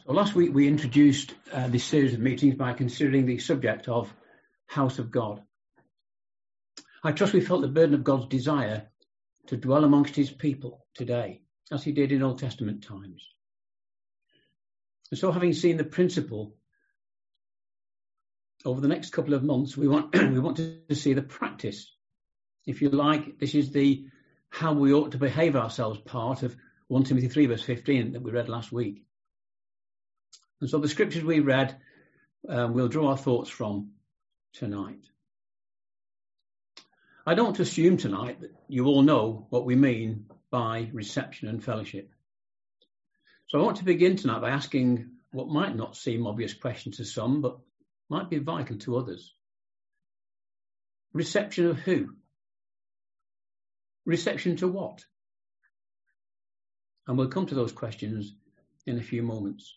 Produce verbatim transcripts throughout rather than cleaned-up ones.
So last week we introduced uh, this series of meetings by considering the subject of House of God. I trust we felt the burden of God's desire to dwell amongst his people today, as he did in Old Testament times. And so having seen the principle, over the next couple of months, we want, we want to see the practice. If you like, this is the how we ought to behave ourselves part of First Timothy three verse fifteen that we read last week. And so the scriptures we read, um, we'll draw our thoughts from tonight. I don't assume tonight that you all know what we mean by reception and fellowship. So I want to begin tonight by asking what might not seem obvious questions to some, but might be vital to others. Reception of who? Reception to what? And we'll come to those questions in a few moments.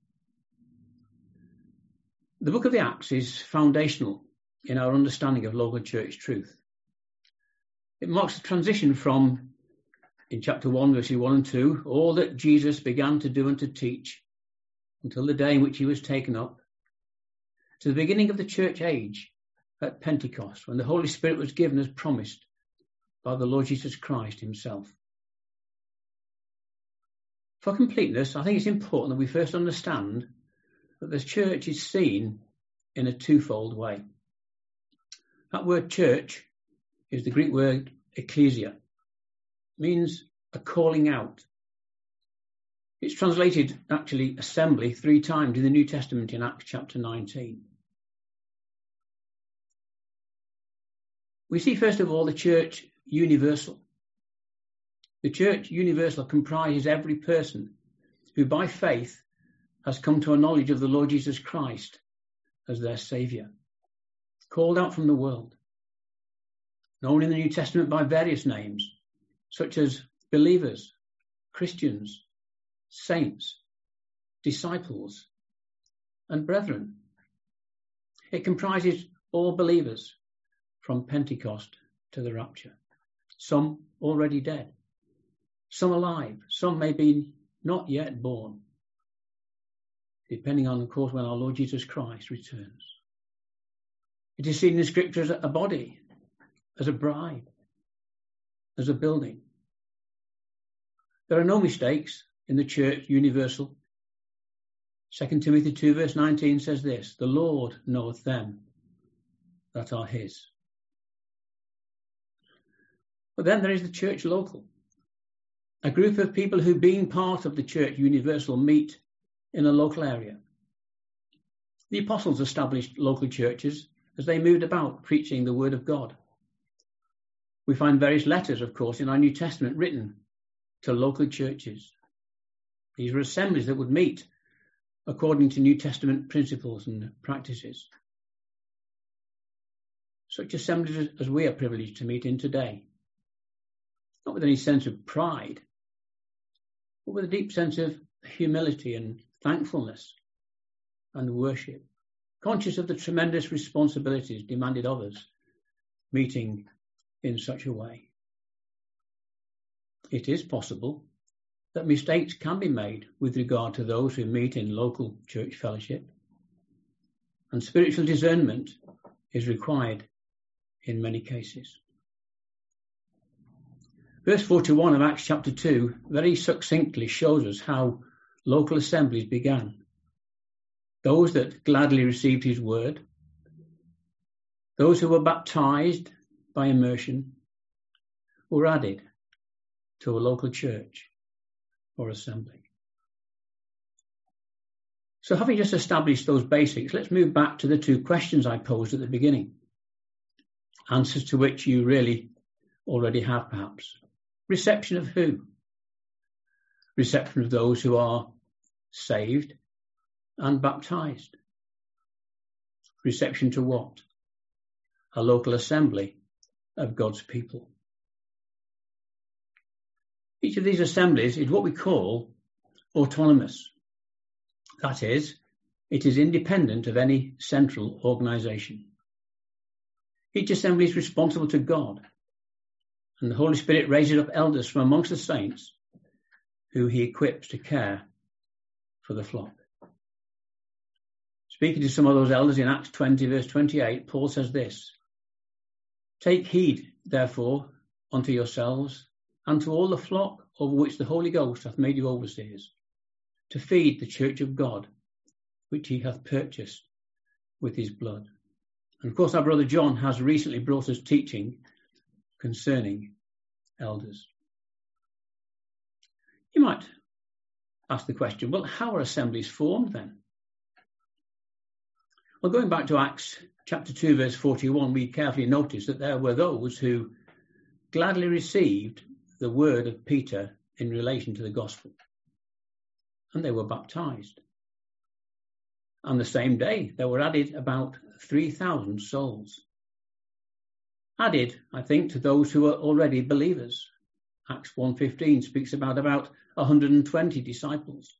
The book of the Acts is foundational in our understanding of local church truth. It marks the transition from, in chapter one, verses one and two, all that Jesus began to do and to teach until the day in which he was taken up, to the beginning of the church age at Pentecost, when the Holy Spirit was given as promised by the Lord Jesus Christ himself. For completeness, I think it's important that we first understand that the church is seen in a twofold way. That word church is the Greek word ecclesia. It means a calling out. It's translated actually assembly three times in the New Testament in Acts chapter nineteen. We see first of all the church universal. The church universal comprises every person who by faith has come to a knowledge of the Lord Jesus Christ as their Saviour, called out from the world, known in the New Testament by various names, such as believers, Christians, saints, disciples, and brethren. It comprises all believers from Pentecost to the rapture, some already dead, some alive, some may be not yet born, depending on, of course, when our Lord Jesus Christ returns. It is seen in the scripture as a body, as a bride, as a building. There are no mistakes in the church universal. Second Timothy two verse nineteen says this, the Lord knoweth them that are his. But then there is the church local, a group of people who, being part of the church universal, meet in a local area. The apostles established local churches as they moved about preaching the word of God. We find various letters, of course, in our New Testament written to local churches. These were assemblies that would meet according to New Testament principles and practices. Such assemblies as we are privileged to meet in today, not with any sense of pride, but with a deep sense of humility and thankfulness and worship, conscious of the tremendous responsibilities demanded of us, meeting in such a way. It is possible that mistakes can be made with regard to those who meet in local church fellowship, and spiritual discernment is required in many cases. Verse forty-one of Acts chapter two very succinctly shows us how local assemblies began. Those that gladly received his word, those who were baptized by immersion, were added to a local church or assembly. So having just established those basics, let's move back to the two questions I posed at the beginning, answers to which you really already have perhaps. Reception of who? Reception of those who are saved and baptized. Reception to what? A local assembly of God's people. Each of these assemblies is what we call autonomous. That is, it is independent of any central organisation. Each assembly is responsible to God, and the Holy Spirit raises up elders from amongst the saints who he equips to care for the flock. Speaking to some of those elders in Acts twenty, verse twenty-eight, Paul says this: "Take heed, therefore, unto yourselves and to all the flock over which the Holy Ghost hath made you overseers, to feed the church of God, which he hath purchased with his blood." And of course, our brother John has recently brought us teaching concerning elders. You might ask the question, well, how are assemblies formed then? Well, going back to Acts chapter two, verse forty-one, we carefully notice that there were those who gladly received the word of Peter in relation to the gospel, and they were baptized. On the same day, there were added about three thousand souls. Added, I think, to those who were already believers. Acts one fifteen speaks about about one hundred twenty disciples.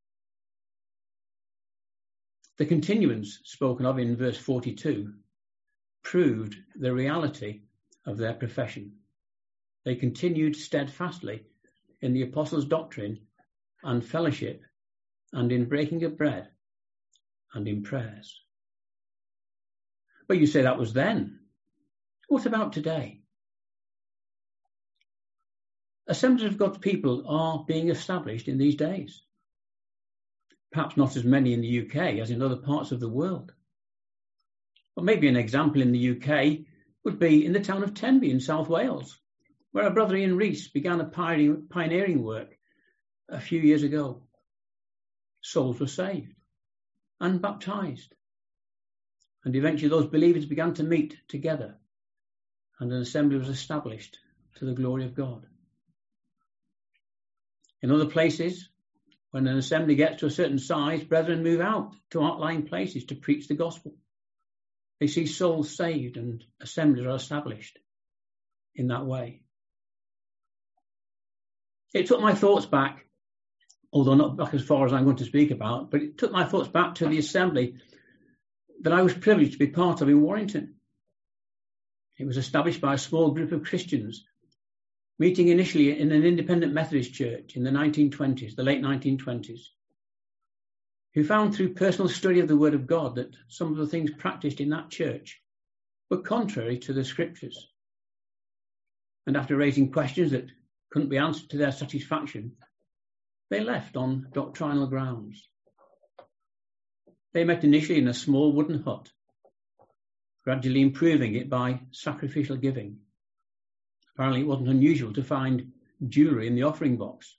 The continuance spoken of in verse forty-two proved the reality of their profession. They continued steadfastly in the apostles' doctrine and fellowship, and in breaking of bread, and in prayers. But you say that was then. What about today? Assemblies of God's people are being established in these days. Perhaps not as many in the U K as in other parts of the world. But maybe an example in the U K would be in the town of Tenby in South Wales, where our brother Ian Rees began a pioneering work a few years ago. Souls were saved and baptized. And eventually those believers began to meet together, and an assembly was established to the glory of God. In other places, when an assembly gets to a certain size, brethren move out to outlying places to preach the gospel. They see souls saved and assemblies are established in that way. It took my thoughts back, although not back as far as I'm going to speak about, but it took my thoughts back to the assembly that I was privileged to be part of in Warrington. It was established by a small group of Christians, meeting initially in an independent Methodist church in the nineteen twenties, the late nineteen twenties, who found through personal study of the Word of God that some of the things practiced in that church were contrary to the Scriptures. And after raising questions that couldn't be answered to their satisfaction, they left on doctrinal grounds. They met initially in a small wooden hut, gradually improving it by sacrificial giving. Apparently it wasn't unusual to find jewellery in the offering box.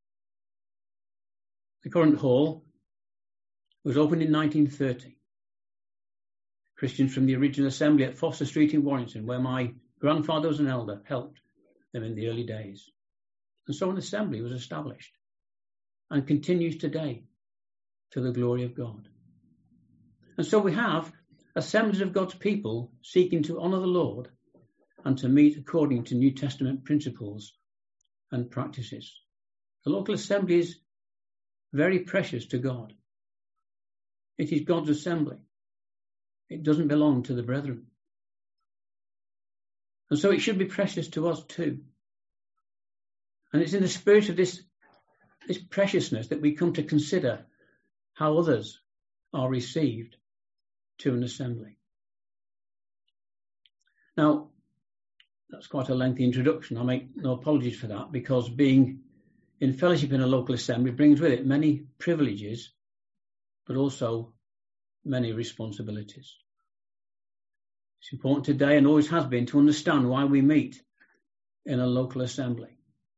The current hall was opened in nineteen thirty. Christians from the original assembly at Foster Street in Warrington, where my grandfather was an elder, helped them in the early days. And so an assembly was established and continues today to the glory of God. And so we have assemblies of God's people seeking to honour the Lord and to meet according to New Testament principles and practices. The local assembly is very precious to God. It is God's assembly. It doesn't belong to the brethren. And so it should be precious to us too. And it's in the spirit of this, this preciousness that we come to consider how others are received to an assembly. Now, that's quite a lengthy introduction. I make no apologies for that, because being in fellowship in a local assembly brings with it many privileges, but also many responsibilities. It's important today, and always has been, to understand why we meet in a local assembly.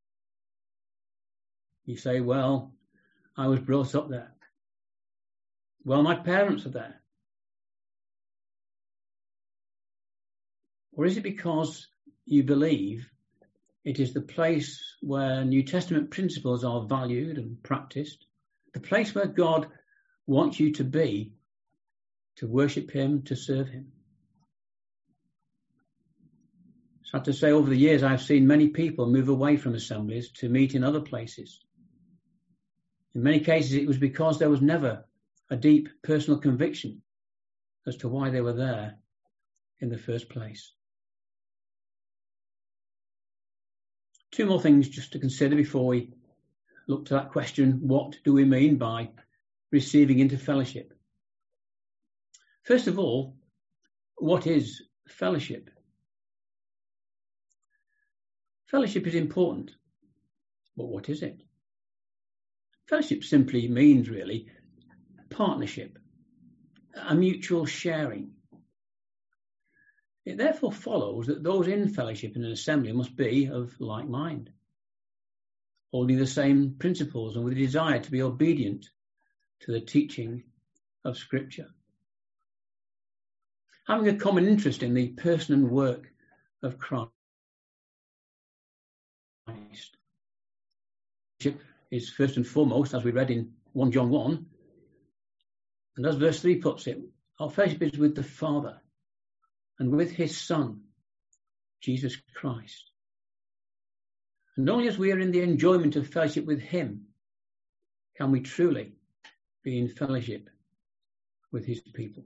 You say, well, I was brought up there. Well, my parents are there. Or is it because you believe it is the place where New Testament principles are valued and practiced, the place where God wants you to be, to worship him, to serve him? Sad to say, over the years, I've seen many people move away from assemblies to meet in other places. In many cases, it was because there was never a deep personal conviction as to why they were there in the first place. Two more things just to consider before we look to that question, what do we mean by receiving into fellowship? First of all, what is fellowship? Fellowship is important, but what is it? Fellowship simply means, really, partnership, a mutual sharing. It therefore follows that those in fellowship in an assembly must be of like mind, holding the same principles and with a desire to be obedient to the teaching of Scripture. Having a common interest in the person and work of Christ. Is first and foremost, as we read in First John one, and as verse three puts it, our fellowship is with the Father and with his Son, Jesus Christ. And only as we are in the enjoyment of fellowship with him can we truly be in fellowship with his people.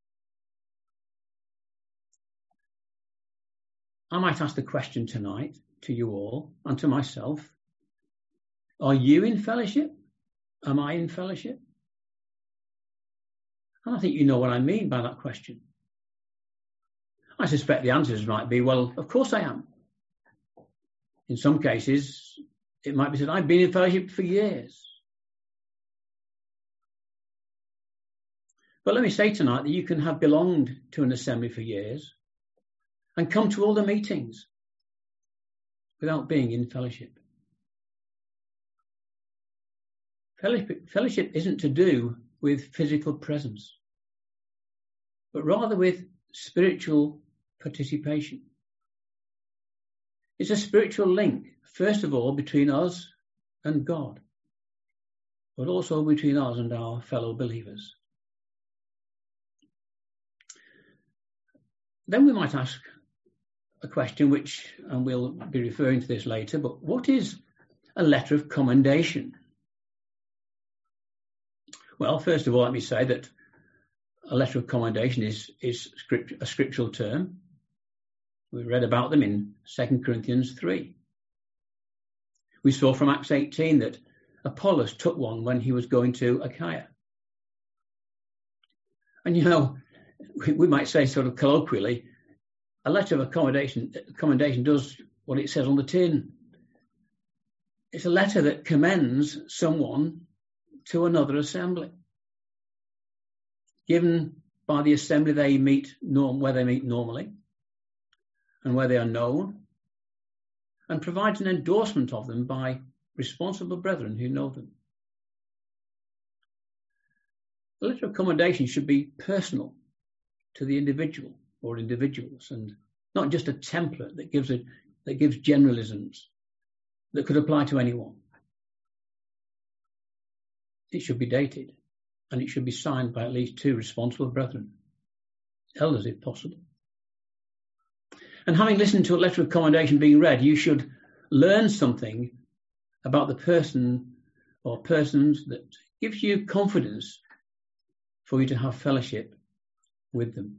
I might ask the question tonight to you all and to myself, are you in fellowship? Am I in fellowship? And I think you know what I mean by that question. I suspect the answers might be, well, of course I am. In some cases, it might be said, I've been in fellowship for years. But let me say tonight that you can have belonged to an assembly for years and come to all the meetings without being in fellowship. Fellowship, fellowship isn't to do with physical presence, but rather with spiritual participation. It's a spiritual link, first of all, between us and God, but also between us and our fellow believers. Then we might ask a question which, and we'll be referring to this later, but what is a letter of commendation? Well, first of all, let me say that a letter of commendation is, is script, a scriptural term. We read about them in Second Corinthians three. We saw from Acts eighteen that Apollos took one when he was going to Achaia. And you know, we, we might say sort of colloquially, a letter of accommodation, commendation does what it says on the tin. It's a letter that commends someone to another assembly, given by the assembly they meet norm, where they meet normally and where they are known, and provides an endorsement of them by responsible brethren who know them. The letter of commendation should be personal to the individual or individuals, and not just a template that gives a, that gives generalisms that could apply to anyone. It should be dated, and it should be signed by at least two responsible brethren, elders if possible. And having listened to a letter of commendation being read, you should learn something about the person or persons that gives you confidence for you to have fellowship with them.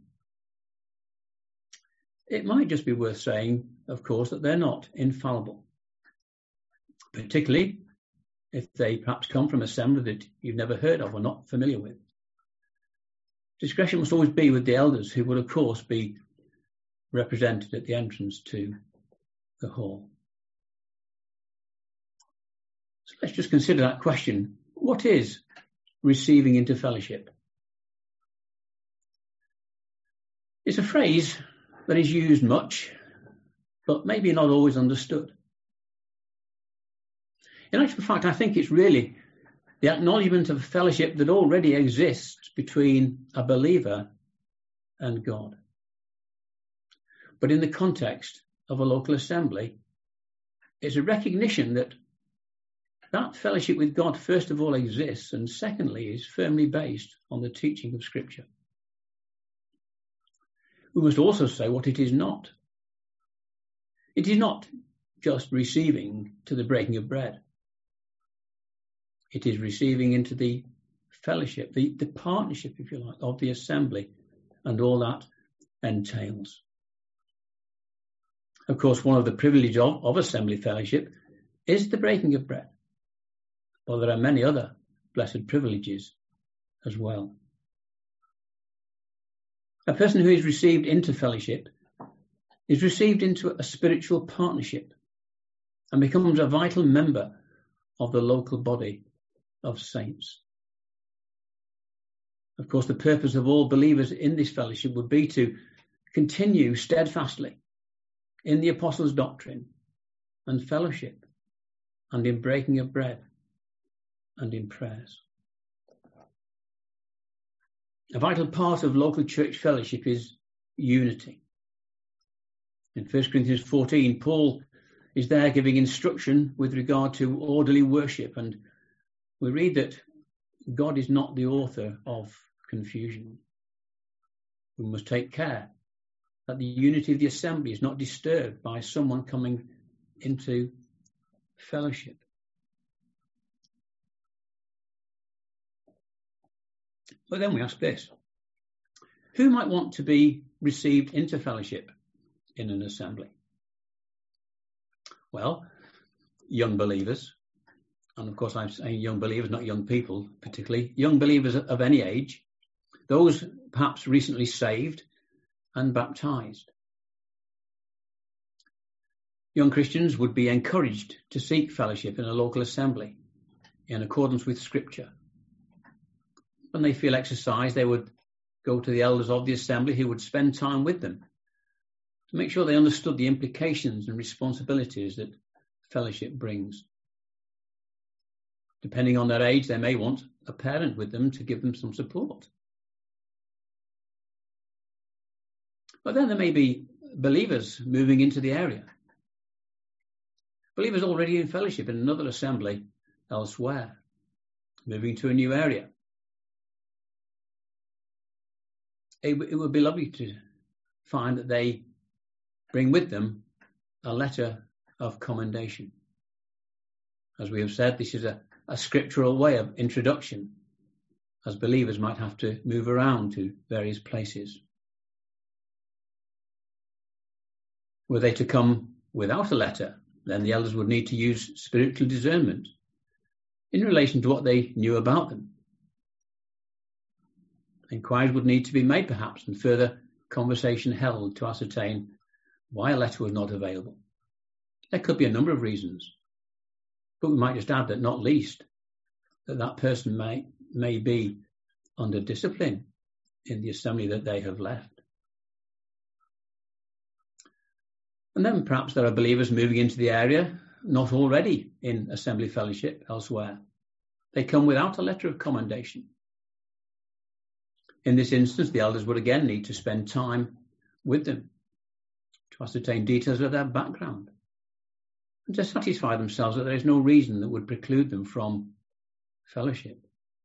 It might just be worth saying, of course, that they're not infallible, particularly if they perhaps come from a assembly that you've never heard of or not familiar with. Discretion must always be with the elders, who will, of course, be represented at the entrance to the hall. So let's just consider that question. What is receiving into fellowship? It's a phrase that is used much, but maybe not always understood. In actual fact, I think it's really the acknowledgement of fellowship that already exists between a believer and God. But in the context of a local assembly, it's a recognition that that fellowship with God, first of all, exists, and secondly, is firmly based on the teaching of Scripture. We must also say what it is not. It is not just receiving to the breaking of bread. It is receiving into the fellowship, the, the partnership, if you like, of the assembly and all that entails. Of course, one of the privileges of, of assembly fellowship is the breaking of bread. Well, there are many other blessed privileges as well. A person who is received into fellowship is received into a spiritual partnership and becomes a vital member of the local body of saints. Of course, the purpose of all believers in this fellowship would be to continue steadfastly in the apostles' doctrine and fellowship, and in breaking of bread and in prayers. A vital part of local church fellowship is unity. In First Corinthians fourteen, Paul is there giving instruction with regard to orderly worship, and we read that God is not the author of confusion. We must take care that the unity of the assembly is not disturbed by someone coming into fellowship. But then we ask this: who might want to be received into fellowship in an assembly? Well, young believers, and of course I'm saying young believers, not young people particularly, young believers of any age, those perhaps recently saved and baptized. Young Christians would be encouraged to seek fellowship in a local assembly in accordance with Scripture. When they feel exercised, they would go to the elders of the assembly who would spend time with them to make sure they understood the implications and responsibilities that fellowship brings. Depending on their age, they may want a parent with them to give them some support. But then there may be believers moving into the area. Believers already in fellowship in another assembly elsewhere, moving to a new area. It, it would be lovely to find that they bring with them a letter of commendation. As we have said, this is a, a scriptural way of introduction, as believers might have to move around to various places. Were they to come without a letter, then the elders would need to use spiritual discernment in relation to what they knew about them. Inquiries would need to be made perhaps, and further conversation held to ascertain why a letter was not available. There could be a number of reasons, but we might just add that not least that that person may, may be under discipline in the assembly that they have left. And then perhaps there are believers moving into the area, not already in assembly fellowship elsewhere. They come without a letter of commendation. In this instance, the elders would again need to spend time with them to ascertain details of their background and to satisfy themselves that there is no reason that would preclude them from fellowship.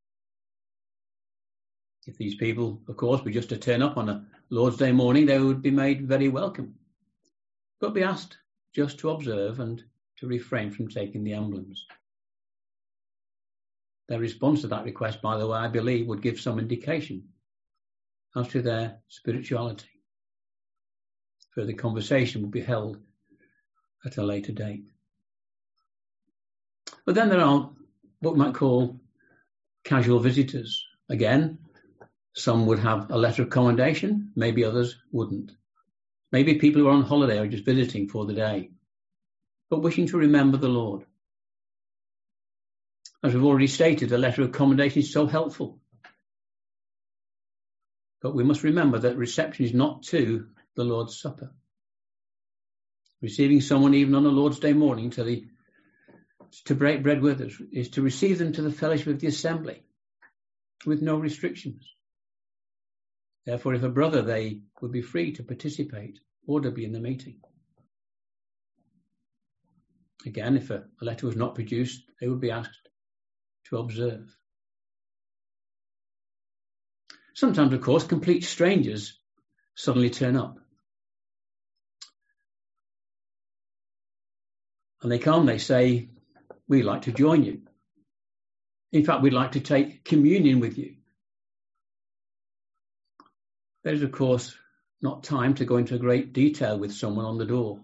If these people, of course, were just to turn up on a Lord's Day morning, they would be made very welcome, but be asked just to observe and to refrain from taking the emblems. Their response to that request, by the way, I believe would give some indication as to their spirituality. Further conversation will be held at a later date. But then there are what we might call casual visitors. Again, some would have a letter of commendation, maybe others wouldn't. Maybe people who are on holiday or just visiting for the day, but wishing to remember the Lord. As we've already stated, a letter of commendation is so helpful. But we must remember that reception is not to the Lord's Supper. Receiving someone even on a Lord's Day morning to, the, to break bread with us is to receive them to the fellowship of the assembly with no restrictions. Therefore, if a brother, they would be free to participate audibly in the meeting. Again, if a, a letter was not produced, they would be asked to observe. Sometimes, of course, complete strangers suddenly turn up. And they come, they say, we'd like to join you. In fact, we'd like to take communion with you. There is, of course, not time to go into great detail with someone on the door.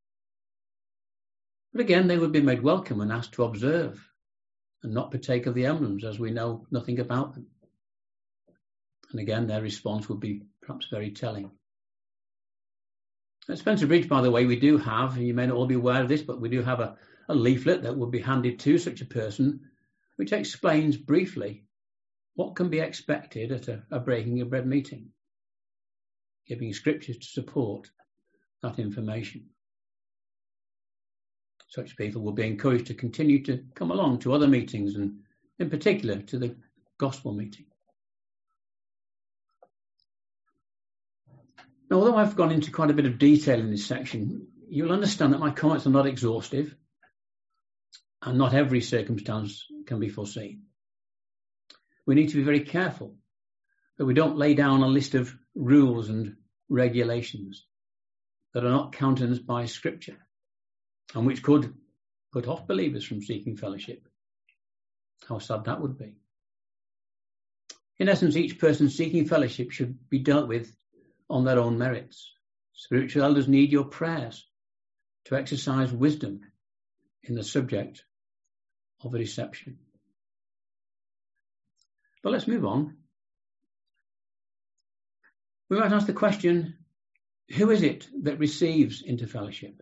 But again, they would be made welcome and asked to observe and not partake of the emblems, as we know nothing about them. And again, their response would be perhaps very telling. At Spencer Bridge, by the way, we do have, and you may not all be aware of this, but we do have a, a leaflet that would be handed to such a person, which explains briefly what can be expected at a, a breaking of bread meeting, giving scriptures to support that information. Such people will be encouraged to continue to come along to other meetings, and in particular to the gospel meeting. Now, although I've gone into quite a bit of detail in this section, you'll understand that my comments are not exhaustive, and not every circumstance can be foreseen. We need to be very careful that we don't lay down a list of rules and regulations that are not countenanced by Scripture, and which could put off believers from seeking fellowship. How sad that would be. In essence, each person seeking fellowship should be dealt with on their own merits. Spiritual elders need your prayers to exercise wisdom in the subject of a reception. But let's move on. We might ask the question, who is it that receives into fellowship?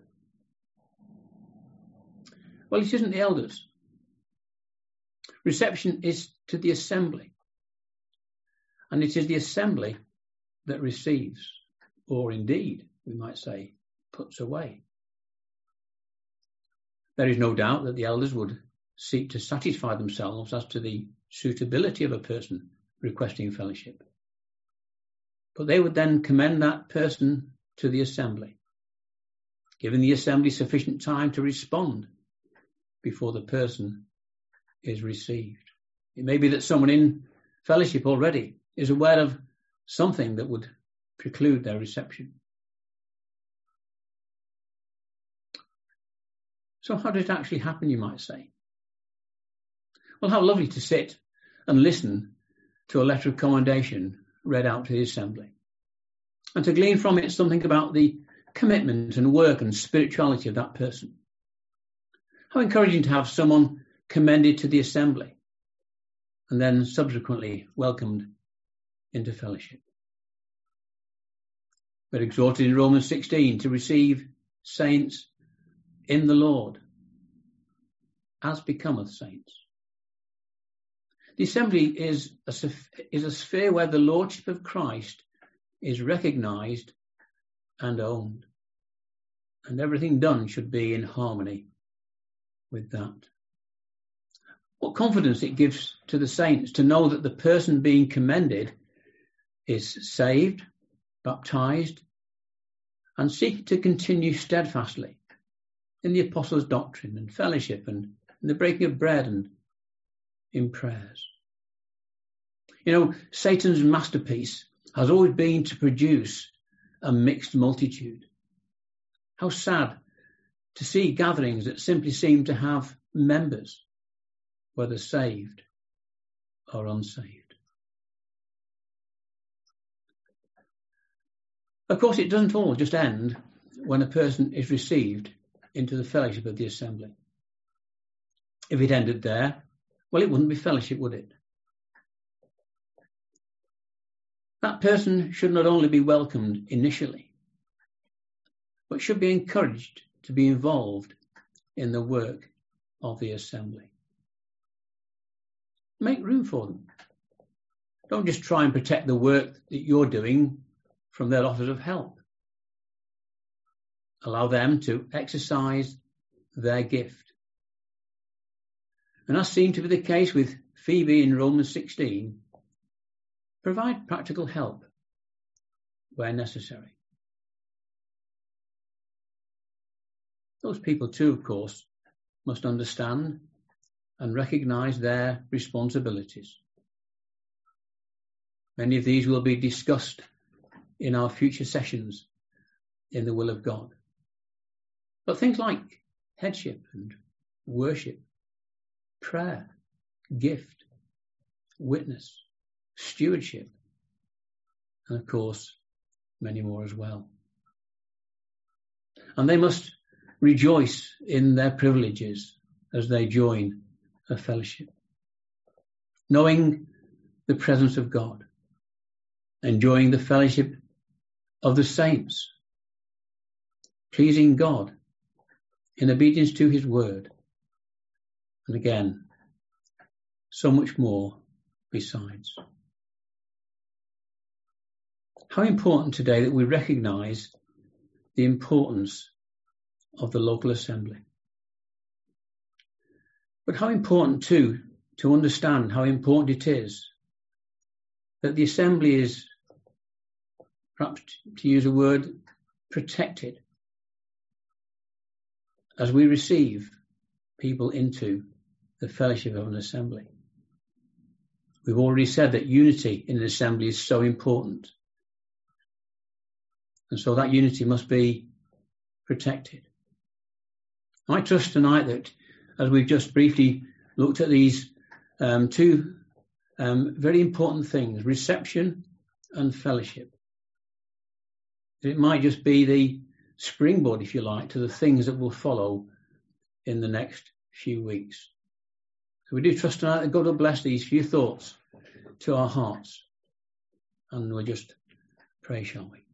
Well, it isn't the elders. Reception is to the assembly. And it is the assembly that receives, or indeed, we might say, puts away. There is no doubt that the elders would seek to satisfy themselves as to the suitability of a person requesting fellowship. But they would then commend that person to the assembly, giving the assembly sufficient time to respond before the person is received. It may be that someone in fellowship already is aware of something that would preclude their reception. So how did it actually happen, you might say? Well, how lovely to sit and listen to a letter of commendation read out to the assembly, and to glean from it something about the commitment and work and spirituality of that person. How encouraging to have someone commended to the assembly and then subsequently welcomed into fellowship. We're exhorted in Romans sixteen to receive saints in the Lord as becometh saints. The assembly is a, is a sphere where the lordship of Christ is recognised and owned, and everything done should be in harmony with that. What confidence it gives to the saints to know that the person being commended is saved, baptized, and seeking to continue steadfastly in the apostles' doctrine and fellowship and in the breaking of bread and in prayers. You know, Satan's masterpiece has always been to produce a mixed multitude. How sad to see gatherings that simply seem to have members, whether saved or unsaved. Of course, it doesn't all just end when a person is received into the fellowship of the assembly. If it ended there, well, it wouldn't be fellowship, would it? That person should not only be welcomed initially, but should be encouraged to be involved in the work of the assembly. Make room for them. Don't just try and protect the work that you're doing from their offers of help. Allow them to exercise their gift. And as seemed to be the case with Phoebe in Romans sixteen, provide practical help where necessary. Those people too, of course, must understand and recognise their responsibilities. Many of these will be discussed in our future sessions in the will of God. But things like headship and worship, prayer, gift, witness, stewardship, and of course, many more as well. And they must rejoice in their privileges as they join a fellowship, knowing the presence of God enjoying the fellowship of the saints, pleasing God in obedience to his word, and again, so much more besides. How important today that we recognise the importance of the local assembly. But how important too to understand how important it is that the assembly is, perhaps to use a word, protected as we receive people into the fellowship of an assembly. We've already said that unity in an assembly is so important. And so that unity must be protected. I trust tonight that as we've just briefly looked at these um, two um, very important things, reception and fellowship, it might just be the springboard, if you like, to the things that will follow in the next few weeks. So we do trust tonight that God will bless these few thoughts to our hearts. And we'll just pray, shall we?